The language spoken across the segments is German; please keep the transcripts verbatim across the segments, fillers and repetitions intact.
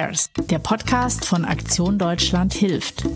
Cares, der Podcast von Aktion Deutschland hilft.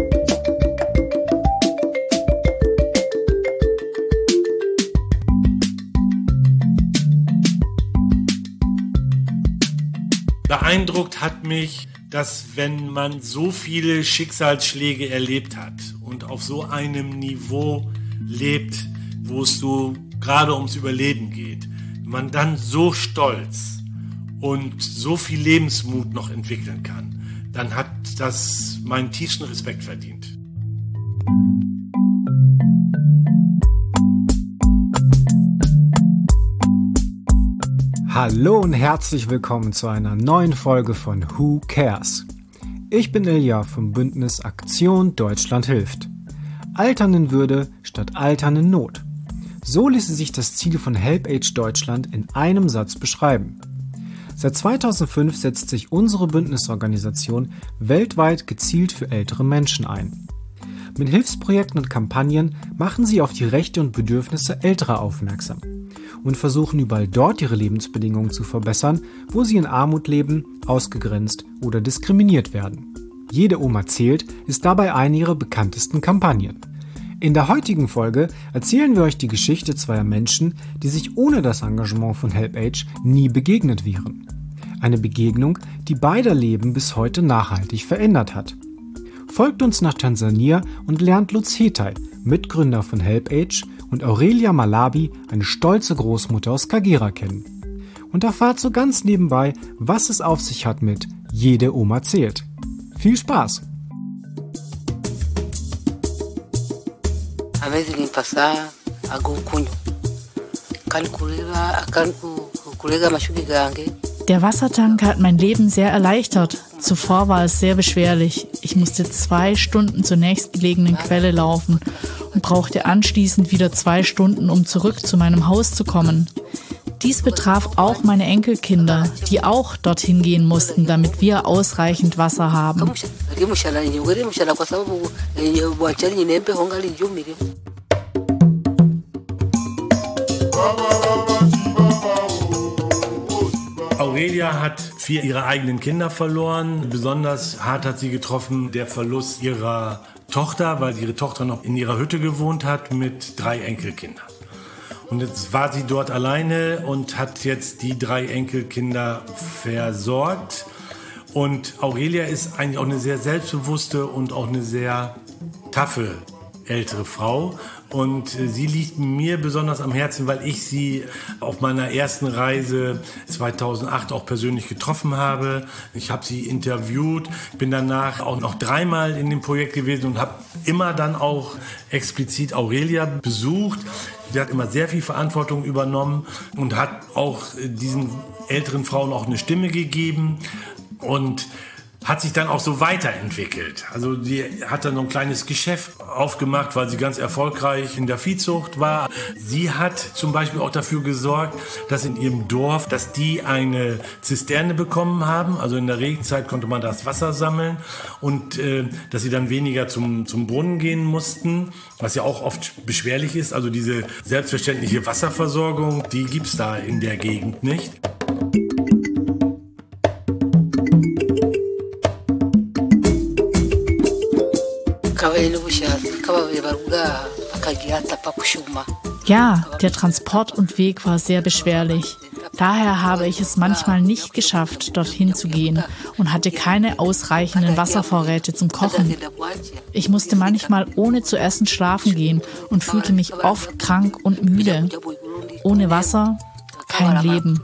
Beeindruckt hat mich, dass wenn man so viele Schicksalsschläge erlebt hat und auf so einem Niveau lebt, wo es so gerade ums Überleben geht, man dann so stolz und so viel Lebensmut noch entwickeln kann, dann hat das meinen tiefsten Respekt verdient. Hallo und herzlich willkommen zu einer neuen Folge von Who Cares? Ich bin Ilja vom Bündnis Aktion Deutschland hilft. Altern in Würde statt Altern in Not. So ließe sich das Ziel von HelpAge Deutschland in einem Satz beschreiben. Seit zweitausendfünf setzt sich unsere Bündnisorganisation weltweit gezielt für ältere Menschen ein. Mit Hilfsprojekten und Kampagnen machen sie auf die Rechte und Bedürfnisse Älterer aufmerksam und versuchen überall dort ihre Lebensbedingungen zu verbessern, wo sie in Armut leben, ausgegrenzt oder diskriminiert werden. Jede Oma zählt ist dabei eine ihrer bekanntesten Kampagnen. In der heutigen Folge erzählen wir euch die Geschichte zweier Menschen, die sich ohne das Engagement von HelpAge nie begegnet wären. Eine Begegnung, die beider Leben bis heute nachhaltig verändert hat. Folgt uns nach Tansania und lernt Lutz Hetay, Mitgründer von HelpAge, und Aurelia Malabi, eine stolze Großmutter aus Kagera, kennen. Und erfahrt so ganz nebenbei, was es auf sich hat mit Jede Oma zählt. Viel Spaß! Der Wassertank hat mein Leben sehr erleichtert. Zuvor war es sehr beschwerlich. Ich musste zwei Stunden zur nächstgelegenen Quelle laufen und brauchte anschließend wieder zwei Stunden, um zurück zu meinem Haus zu kommen. Dies betraf auch meine Enkelkinder, die auch dorthin gehen mussten, damit wir ausreichend Wasser haben. Aurelia hat vier ihrer eigenen Kinder verloren. Besonders hart hat sie getroffen der Verlust ihrer Tochter, weil ihre Tochter noch in ihrer Hütte gewohnt hat mit drei Enkelkindern. Und jetzt war sie dort alleine und hat jetzt die drei Enkelkinder versorgt. Und Aurelia ist eigentlich auch eine sehr selbstbewusste und auch eine sehr taffe ältere Frau. Und sie liegt mir besonders am Herzen, weil ich sie auf meiner ersten Reise zweitausendacht auch persönlich getroffen habe. Ich habe sie interviewt, bin danach auch noch dreimal in dem Projekt gewesen und habe immer dann auch explizit Aurelia besucht. Sie hat immer sehr viel Verantwortung übernommen und hat auch diesen älteren Frauen auch eine Stimme gegeben und hat sich dann auch so weiterentwickelt. Also sie hat dann noch ein kleines Geschäft aufgemacht, weil sie ganz erfolgreich in der Viehzucht war. Sie hat zum Beispiel auch dafür gesorgt, dass in ihrem Dorf, dass die eine Zisterne bekommen haben. Also in der Regenzeit konnte man das Wasser sammeln und äh, dass sie dann weniger zum, zum Brunnen gehen mussten, was ja auch oft beschwerlich ist. Also diese selbstverständliche Wasserversorgung, die gibt's da in der Gegend nicht. Ja, der Transport und Weg war sehr beschwerlich. Daher habe ich es manchmal nicht geschafft, dorthin zu gehen und hatte keine ausreichenden Wasservorräte zum Kochen. Ich musste manchmal ohne zu essen schlafen gehen und fühlte mich oft krank und müde. Ohne Wasser kein Leben.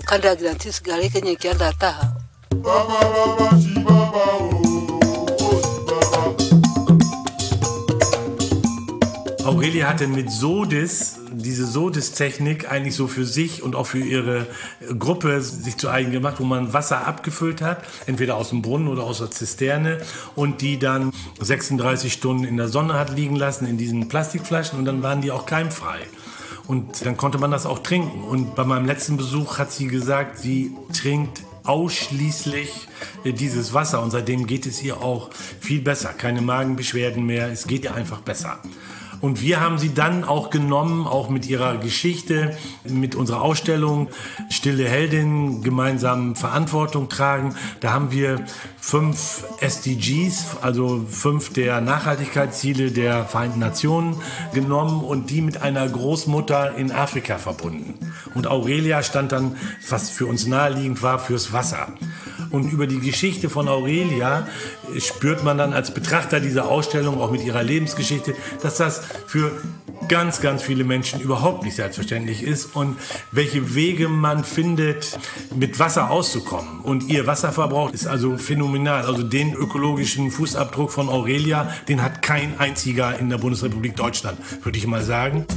Aurelia hatte mit Sodis, diese Sodis-Technik eigentlich so für sich und auch für ihre Gruppe sich zu eigen gemacht, wo man Wasser abgefüllt hat, entweder aus dem Brunnen oder aus der Zisterne und die dann sechsunddreißig Stunden in der Sonne hat liegen lassen in diesen Plastikflaschen und dann waren die auch keimfrei. Und dann konnte man das auch trinken. Und bei meinem letzten Besuch hat sie gesagt, sie trinkt ausschließlich dieses Wasser und seitdem geht es ihr auch viel besser. Keine Magenbeschwerden mehr, es geht ihr einfach besser. Und wir haben sie dann auch genommen, auch mit ihrer Geschichte, mit unserer Ausstellung Stille Heldin, gemeinsam Verantwortung tragen. Da haben wir fünf S D Gs, also fünf der Nachhaltigkeitsziele der Vereinten Nationen genommen und die mit einer Großmutter in Afrika verbunden. Und Aurelia stand dann, was für uns naheliegend war, fürs Wasser. Und über die Geschichte von Aurelia spürt man dann als Betrachter dieser Ausstellung, auch mit ihrer Lebensgeschichte, dass das für ganz, ganz viele Menschen überhaupt nicht selbstverständlich ist und welche Wege man findet, mit Wasser auszukommen. Und ihr Wasserverbrauch ist also phänomenal. Also den ökologischen Fußabdruck von Aurelia, den hat kein einziger in der Bundesrepublik Deutschland, würde ich mal sagen.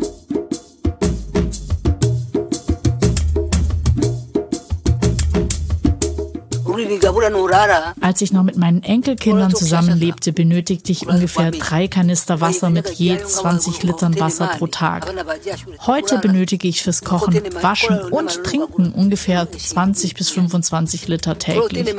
Als ich noch mit meinen Enkelkindern zusammenlebte, benötigte ich ungefähr drei Kanister Wasser mit je zwanzig Litern Wasser pro Tag. Heute benötige ich fürs Kochen, Waschen und Trinken ungefähr zwanzig bis fünfundzwanzig Liter täglich.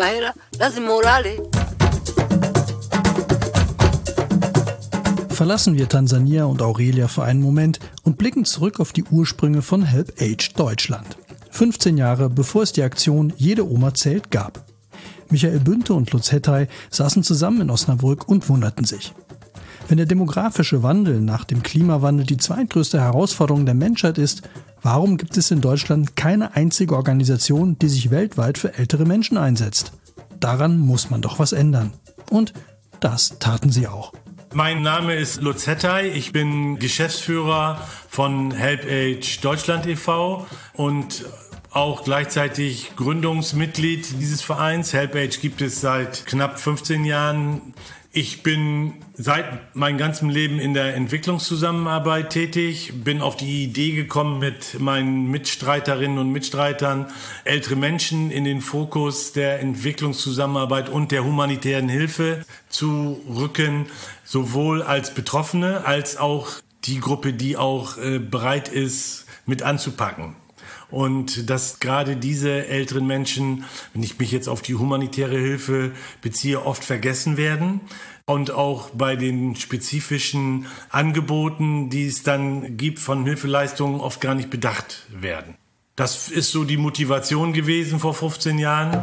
Verlassen wir Tansania und Aurelia für einen Moment und blicken zurück auf die Ursprünge von HelpAge Deutschland. fünfzehn Jahre bevor es die Aktion Jede Oma zählt gab. Michael Bünte und Lutz Hettei saßen zusammen in Osnabrück und wunderten sich. Wenn der demografische Wandel nach dem Klimawandel die zweitgrößte Herausforderung der Menschheit ist, warum gibt es in Deutschland keine einzige Organisation, die sich weltweit für ältere Menschen einsetzt? Daran muss man doch was ändern. Und das taten sie auch. Mein Name ist Lutz Hettei, ich bin Geschäftsführer von HelpAge Deutschland e V und auch gleichzeitig Gründungsmitglied dieses Vereins. HelpAge gibt es seit knapp fünfzehn Jahren. Ich bin seit meinem ganzen Leben in der Entwicklungszusammenarbeit tätig, bin auf die Idee gekommen, mit meinen Mitstreiterinnen und Mitstreitern ältere Menschen in den Fokus der Entwicklungszusammenarbeit und der humanitären Hilfe zu rücken, sowohl als Betroffene als auch die Gruppe, die auch äh, bereit ist, mit anzupacken. Und dass gerade diese älteren Menschen, wenn ich mich jetzt auf die humanitäre Hilfe beziehe, oft vergessen werden. Und auch bei den spezifischen Angeboten, die es dann gibt von Hilfeleistungen, oft gar nicht bedacht werden. Das ist so die Motivation gewesen vor fünfzehn Jahren.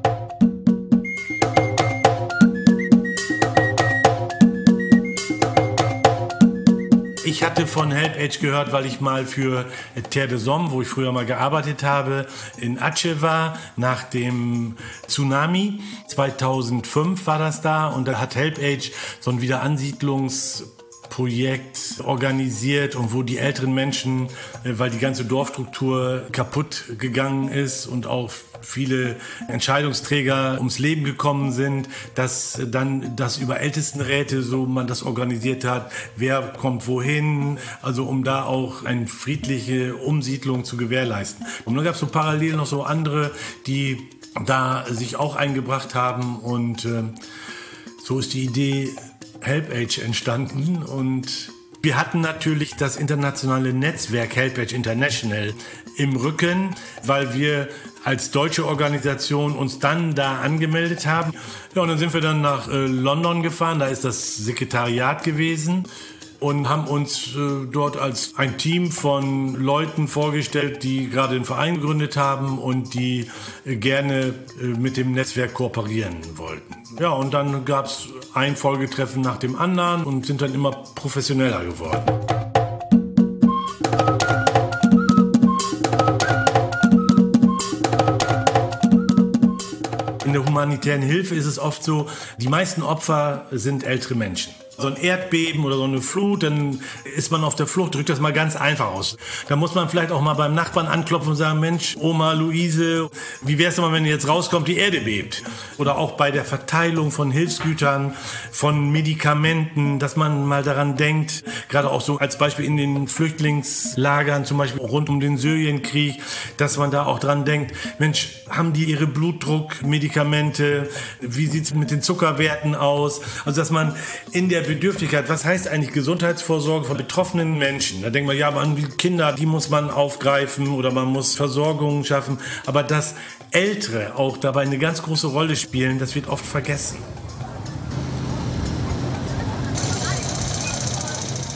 Ich hatte von HelpAge gehört, weil ich mal für Terre des Hommes, wo ich früher mal gearbeitet habe, in Aceh war, nach dem Tsunami. zweitausendfünf war das da und da hat HelpAge so ein Wiederansiedlungsprojekt organisiert und wo die älteren Menschen, weil die ganze Dorfstruktur kaputt gegangen ist und auch viele Entscheidungsträger ums Leben gekommen sind, dass dann das über Ältestenräte so man das organisiert hat, wer kommt wohin, also um da auch eine friedliche Umsiedlung zu gewährleisten. Und dann gab es so parallel noch so andere, die da sich auch eingebracht haben und äh, so ist die Idee HelpAge entstanden und wir hatten natürlich das internationale Netzwerk HelpAge International im Rücken, weil wir als deutsche Organisation uns dann da angemeldet haben. Ja, und dann sind wir dann nach äh, London gefahren, da ist das Sekretariat gewesen und haben uns äh, dort als ein Team von Leuten vorgestellt, die gerade den Verein gegründet haben und die äh, gerne äh, mit dem Netzwerk kooperieren wollten. Ja, und dann gab es ein Folgetreffen nach dem anderen und sind dann immer professioneller geworden. In der humanitären Hilfe ist es oft so, die meisten Opfer sind ältere Menschen. So ein Erdbeben oder so eine Flut, dann ist man auf der Flucht, drückt das mal ganz einfach aus. Da muss man vielleicht auch mal beim Nachbarn anklopfen und sagen, Mensch, Oma Luise, wie wär's denn mal, wenn ihr jetzt rauskommt, die Erde bebt? Oder auch bei der Verteilung von Hilfsgütern, von Medikamenten, dass man mal daran denkt, gerade auch so als Beispiel in den Flüchtlingslagern, zum Beispiel rund um den Syrienkrieg, dass man da auch dran denkt, Mensch, haben die ihre Blutdruckmedikamente? Wie sieht's mit den Zuckerwerten aus? Also, dass man in der Bedürftigkeit, was heißt eigentlich Gesundheitsvorsorge von betroffenen Menschen? Da denkt man, ja, man Kinder, die muss man aufgreifen oder man muss Versorgung schaffen. Aber dass Ältere auch dabei eine ganz große Rolle spielen, das wird oft vergessen.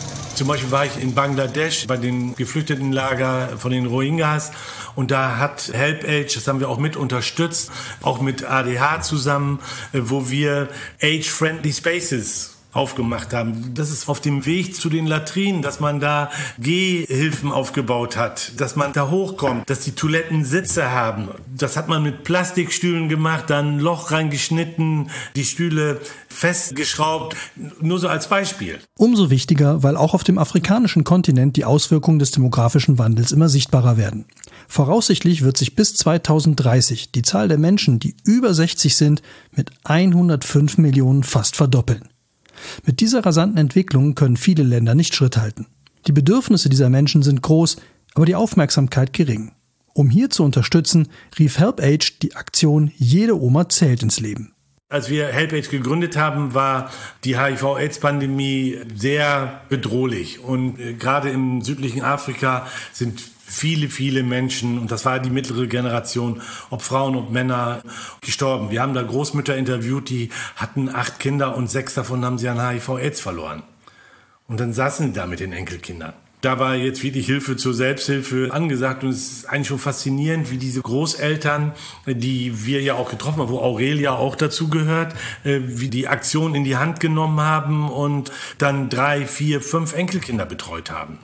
Zum Beispiel war ich in Bangladesch bei den Geflüchtetenlager von den Rohingyas und da hat HelpAge, das haben wir auch mit unterstützt, auch mit A D H zusammen, wo wir Age-Friendly Spaces aufgemacht haben. Das ist auf dem Weg zu den Latrinen, dass man da Gehhilfen aufgebaut hat, dass man da hochkommt, dass die Toiletten Sitze haben. Das hat man mit Plastikstühlen gemacht, dann ein Loch reingeschnitten, die Stühle festgeschraubt. Nur so als Beispiel. Umso wichtiger, weil auch auf dem afrikanischen Kontinent die Auswirkungen des demografischen Wandels immer sichtbarer werden. Voraussichtlich wird sich bis zweitausenddreißig die Zahl der Menschen, die über sechzig sind, mit hundertfünf Millionen fast verdoppeln. Mit dieser rasanten Entwicklung können viele Länder nicht Schritt halten. Die Bedürfnisse dieser Menschen sind groß, aber die Aufmerksamkeit gering. Um hier zu unterstützen, rief HelpAge die Aktion Jede Oma zählt ins Leben. Als wir HelpAge gegründet haben, war die H I V-Aids-Pandemie sehr bedrohlich. Und gerade im südlichen Afrika sind viele, viele Menschen, und das war die mittlere Generation, ob Frauen, ob Männer, gestorben. Wir haben da Großmütter interviewt, die hatten acht Kinder und sechs davon haben sie an H I V-Aids verloren. Und dann saßen die da mit den Enkelkindern. Da war jetzt wirklich Hilfe zur Selbsthilfe angesagt und es ist eigentlich schon faszinierend, wie diese Großeltern, die wir ja auch getroffen haben, wo Aurelia auch dazu gehört, wie die Aktion in die Hand genommen haben und dann drei, vier, fünf Enkelkinder betreut haben.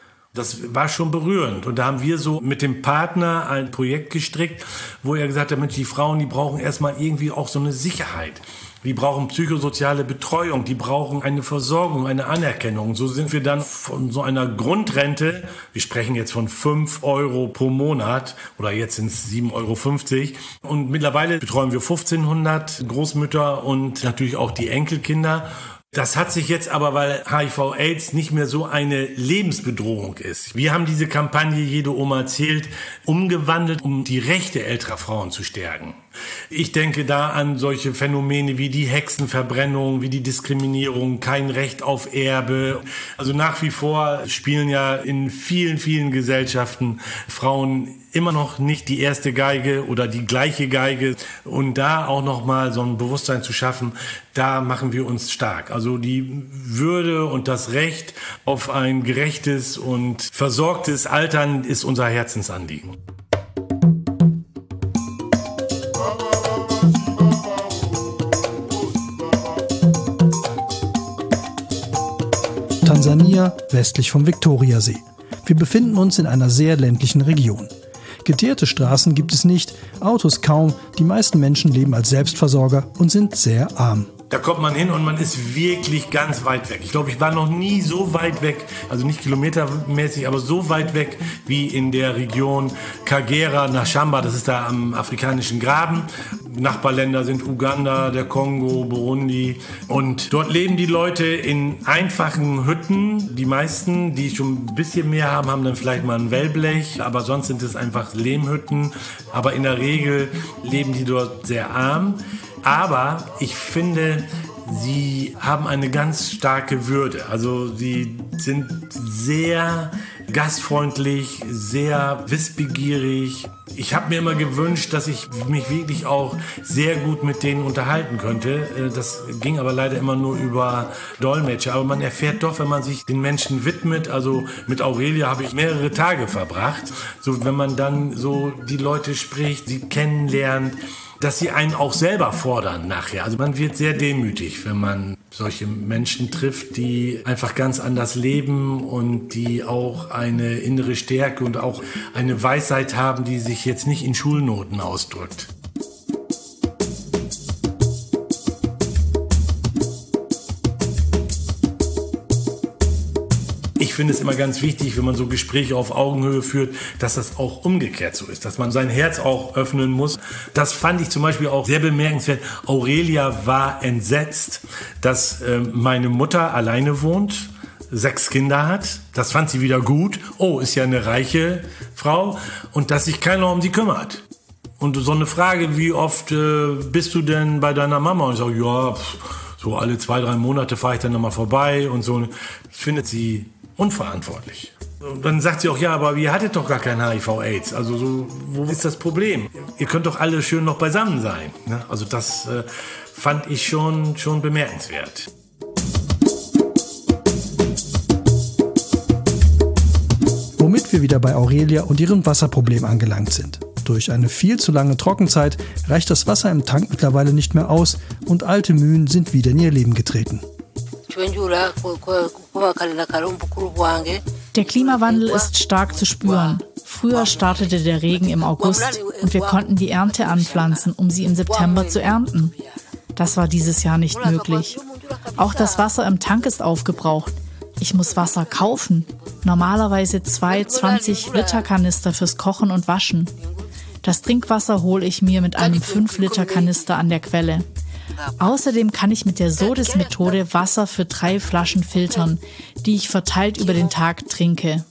Das war schon berührend. Und da haben wir so mit dem Partner ein Projekt gestrickt, wo er gesagt hat, Mensch, die Frauen, die brauchen erstmal irgendwie auch so eine Sicherheit. Die brauchen psychosoziale Betreuung, die brauchen eine Versorgung, eine Anerkennung. So sind wir dann von so einer Grundrente, wir sprechen jetzt von fünf Euro pro Monat oder jetzt sind es sieben Euro fünfzig. Und mittlerweile betreuen wir fünfzehnhundert Großmütter und natürlich auch die Enkelkinder. Das hat sich jetzt aber, weil H I V-Aids nicht mehr so eine Lebensbedrohung ist. Wir haben diese Kampagne Jede Oma zählt umgewandelt, um die Rechte älterer Frauen zu stärken. Ich denke da an solche Phänomene wie die Hexenverbrennung, wie die Diskriminierung, kein Recht auf Erbe. Also nach wie vor spielen ja in vielen, vielen Gesellschaften Frauen immer noch nicht die erste Geige oder die gleiche Geige. Und da auch nochmal so ein Bewusstsein zu schaffen, da machen wir uns stark. Also die Würde und das Recht auf ein gerechtes und versorgtes Altern ist unser Herzensanliegen. Tansania, westlich vom Viktoriasee. Wir befinden uns in einer sehr ländlichen Region. Geteerte Straßen gibt es nicht, Autos kaum, die meisten Menschen leben als Selbstversorger und sind sehr arm. Da kommt man hin und man ist wirklich ganz weit weg. Ich glaube, ich war noch nie so weit weg, also nicht kilometermäßig, aber so weit weg wie in der Region Kagera nach Shamba, das ist da am afrikanischen Graben. Nachbarländer sind Uganda, der Kongo, Burundi. Und dort leben die Leute in einfachen Hütten. Die meisten, die schon ein bisschen mehr haben, haben dann vielleicht mal ein Wellblech. Aber sonst sind es einfach Lehmhütten. Aber in der Regel leben die dort sehr arm. Aber ich finde, sie haben eine ganz starke Würde. Also sie sind sehr gastfreundlich, sehr wissbegierig. Ich habe mir immer gewünscht, dass ich mich wirklich auch sehr gut mit denen unterhalten könnte. Das ging aber leider immer nur über Dolmetscher. Aber man erfährt doch, wenn man sich den Menschen widmet. Also mit Aurelia habe ich mehrere Tage verbracht. So, wenn man dann so die Leute spricht, sie kennenlernt, dass sie einen auch selber fordern nachher. Also man wird sehr demütig, wenn man solche Menschen trifft, die einfach ganz anders leben und die auch eine innere Stärke und auch eine Weisheit haben, die sich jetzt nicht in Schulnoten ausdrückt. Ich finde es immer ganz wichtig, wenn man so Gespräche auf Augenhöhe führt, dass das auch umgekehrt so ist, dass man sein Herz auch öffnen muss. Das fand ich zum Beispiel auch sehr bemerkenswert. Aurelia war entsetzt, dass äh, meine Mutter alleine wohnt, sechs Kinder hat. Das fand sie wieder gut. Oh, ist ja eine reiche Frau. Und dass sich keiner um sie kümmert. Und so eine Frage, wie oft äh, bist du denn bei deiner Mama? Und ich sage, ja, pff, so alle zwei, drei Monate fahre ich dann nochmal vorbei. Und so findet sie unverantwortlich. Und dann sagt sie auch, ja, aber ihr hattet doch gar kein H I V-Aids. Also so, wo ist das Problem? Ihr könnt doch alle schön noch beisammen sein. Ne? Also das äh, fand ich schon, schon bemerkenswert. wir wieder bei Aurelia und ihrem Wasserproblem angelangt sind. Durch eine viel zu lange Trockenzeit reicht das Wasser im Tank mittlerweile nicht mehr aus und alte Mühen sind wieder in ihr Leben getreten. Der Klimawandel ist stark zu spüren. Früher startete der Regen im August und wir konnten die Ernte anpflanzen, um sie im September zu ernten. Das war dieses Jahr nicht möglich. Auch das Wasser im Tank ist aufgebraucht. Ich muss Wasser kaufen. Normalerweise zwei zwanzig Liter Kanister fürs Kochen und Waschen. Das Trinkwasser hole ich mir mit einem fünf Liter Kanister an der Quelle. Außerdem kann ich mit der Sodis-Methode Wasser für drei Flaschen filtern, die ich verteilt über den Tag trinke.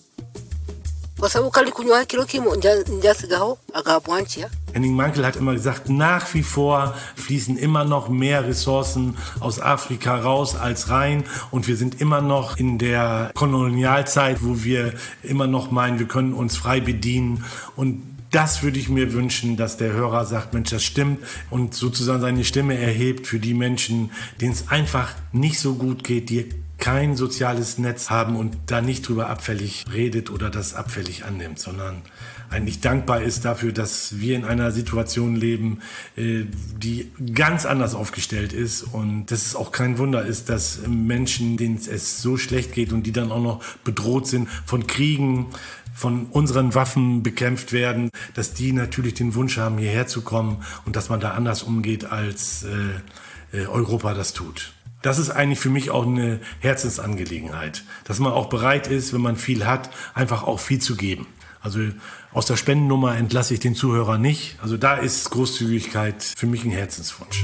Henning Mankell hat immer gesagt, nach wie vor fließen immer noch mehr Ressourcen aus Afrika raus als rein. Und wir sind immer noch in der Kolonialzeit, wo wir immer noch meinen, wir können uns frei bedienen. Und das würde ich mir wünschen, dass der Hörer sagt, Mensch, das stimmt, und sozusagen seine Stimme erhebt für die Menschen, denen es einfach nicht so gut geht, die kein soziales Netz haben und da nicht drüber abfällig redet oder das abfällig annimmt, sondern eigentlich dankbar ist dafür, dass wir in einer Situation leben, die ganz anders aufgestellt ist, und dass es auch kein Wunder ist, dass Menschen, denen es so schlecht geht und die dann auch noch bedroht sind von Kriegen, von unseren Waffen bekämpft werden, dass die natürlich den Wunsch haben, hierher zu kommen und dass man da anders umgeht, als äh, Europa das tut. Das ist eigentlich für mich auch eine Herzensangelegenheit, dass man auch bereit ist, wenn man viel hat, einfach auch viel zu geben. Also aus der Spendennummer entlasse ich den Zuhörer nicht. Also da ist Großzügigkeit für mich ein Herzenswunsch.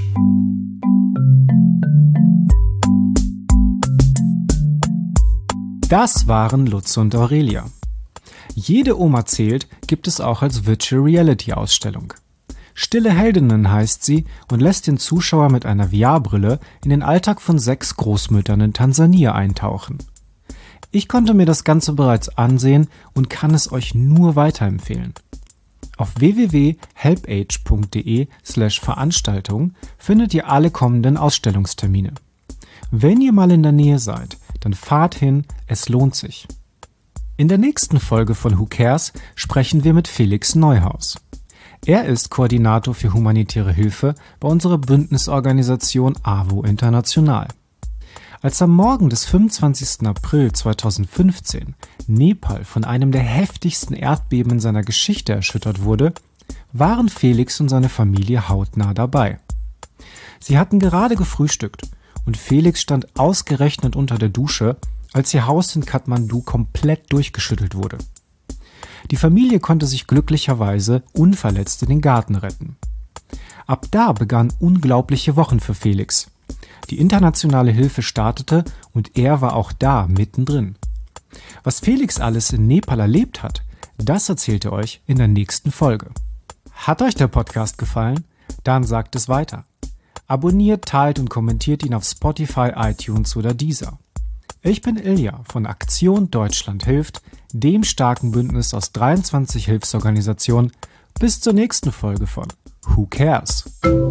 Das waren Lutz und Aurelia. Jede Oma zählt gibt es auch als Virtual Reality Ausstellung. Stille Heldinnen heißt sie und lässt den Zuschauer mit einer V R-Brille in den Alltag von sechs Großmüttern in Tansania eintauchen. Ich konnte mir das Ganze bereits ansehen und kann es euch nur weiterempfehlen. Auf w w w punkt helpage punkt de slash Veranstaltung findet ihr alle kommenden Ausstellungstermine. Wenn ihr mal in der Nähe seid, dann fahrt hin, es lohnt sich. In der nächsten Folge von Who Cares sprechen wir mit Felix Neuhaus. Er ist Koordinator für humanitäre Hilfe bei unserer Bündnisorganisation A W O International. Als am Morgen des fünfundzwanzigsten April zweitausendfünfzehn Nepal von einem der heftigsten Erdbeben in seiner Geschichte erschüttert wurde, waren Felix und seine Familie hautnah dabei. Sie hatten gerade gefrühstückt und Felix stand ausgerechnet unter der Dusche, als ihr Haus in Kathmandu komplett durchgeschüttelt wurde. Die Familie konnte sich glücklicherweise unverletzt in den Garten retten. Ab da begannen unglaubliche Wochen für Felix. Die internationale Hilfe startete und er war auch da mittendrin. Was Felix alles in Nepal erlebt hat, das erzählt er euch in der nächsten Folge. Hat euch der Podcast gefallen? Dann sagt es weiter. Abonniert, teilt und kommentiert ihn auf Spotify, iTunes oder Deezer. Ich bin Ilja von Aktion Deutschland hilft, dem starken Bündnis aus dreiundzwanzig Hilfsorganisationen. Bis zur nächsten Folge von Who Cares?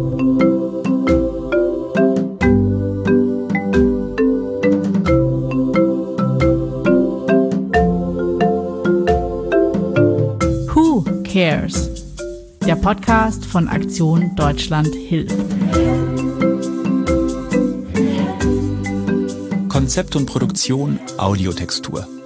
Who Cares? Der Podcast von Aktion Deutschland hilft. Konzept und Produktion Audiotextur.